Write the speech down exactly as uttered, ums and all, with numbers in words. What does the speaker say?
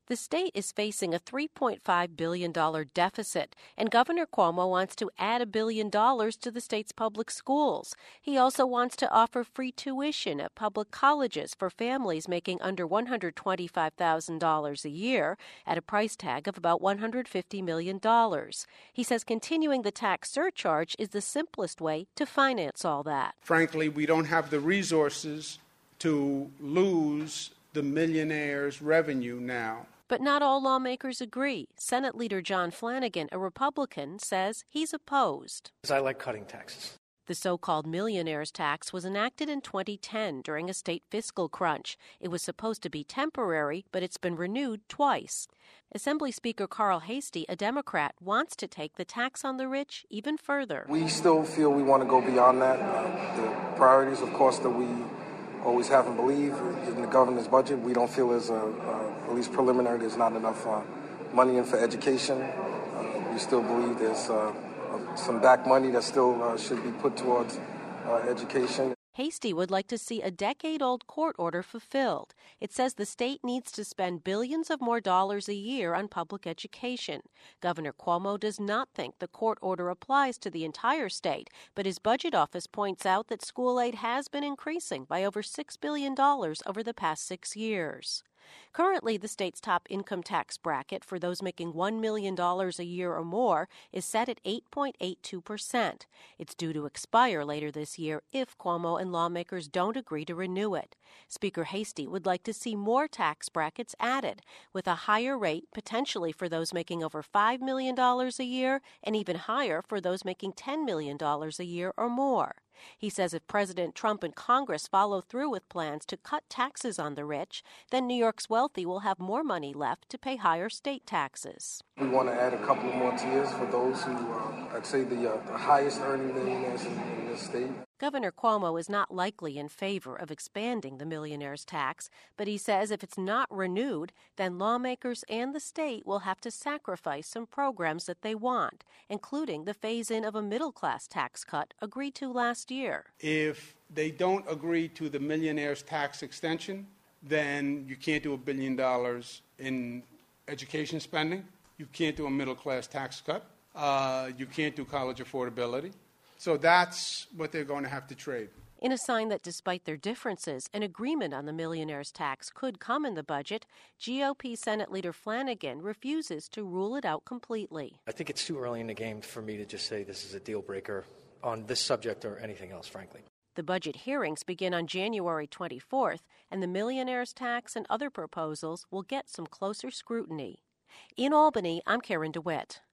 The state is facing a three point five billion dollars deficit, and Governor Cuomo wants to add a billion dollars to the state's public schools. He also wants to offer free tuition at public colleges for families making under one hundred twenty-five thousand dollars a year at a price tag of about one hundred fifty million dollars. He says continuing the tax surcharge is the simplest way to finance all that. Frankly, we don't have the resources to lose the millionaires' revenue now. But not all lawmakers agree. Senate Leader John Flanagan, a Republican, says he's opposed. I like cutting taxes. The so-called millionaire's tax was enacted in twenty ten during a state fiscal crunch. It was supposed to be temporary, but it's been renewed twice. Assembly Speaker Carl Heastie, a Democrat, wants to take the tax on the rich even further. We still feel we want to go beyond that. Uh, the priorities, of course, that we always have and believe in the governor's budget. We don't feel as a, uh, at least preliminary, there's not enough uh, money in for education. Uh, we still believe there's uh, uh, some back money that still uh, should be put towards uh, education. Heastie would like to see a decade-old court order fulfilled. It says the state needs to spend billions of more dollars a year on public education. Governor Cuomo does not think the court order applies to the entire state, but his budget office points out that school aid has been increasing by over six billion dollars over the past six years. Currently, the state's top income tax bracket for those making one million dollars a year or more is set at eight point eight two percent. It's due to expire later this year if Cuomo and lawmakers don't agree to renew it. Speaker Heastie would like to see more tax brackets added, with a higher rate potentially for those making over five million dollars a year and even higher for those making ten million dollars a year or more. He says if President Trump and Congress follow through with plans to cut taxes on the rich, then New York's wealthy will have more money left to pay higher state taxes. We want to add a couple of more tiers for those who, uh, I'd say, the, uh, the highest earning millionaires in, in this state. Governor Cuomo is not likely in favor of expanding the millionaire's tax, but he says if it's not renewed, then lawmakers and the state will have to sacrifice some programs that they want, including the phase-in of a middle-class tax cut agreed to last year. If they don't agree to the millionaire's tax extension, then you can't do a billion dollars in education spending. You can't do a middle-class tax cut. Uh, you can't do college affordability. So that's what they're going to have to trade. In a sign that despite their differences, an agreement on the millionaire's tax could come in the budget, G O P Senate Leader Flanagan refuses to rule it out completely. I think it's too early in the game for me to just say this is a deal breaker on this subject or anything else, frankly. The budget hearings begin on January twenty-fourth, and the millionaire's tax and other proposals will get some closer scrutiny. In Albany, I'm Karen DeWitt.